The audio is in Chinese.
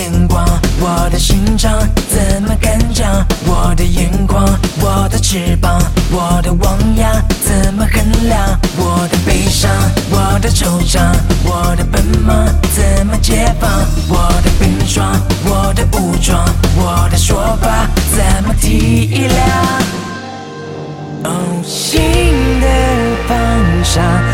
眼光，我的心肠怎么敢讲？我的眼眶，我的翅膀，我的汪洋怎么衡量？我的悲伤，我的惆怅，我的奔忙怎么解放？我的冰霜，我的武装，我的说法怎么体谅？心的方向。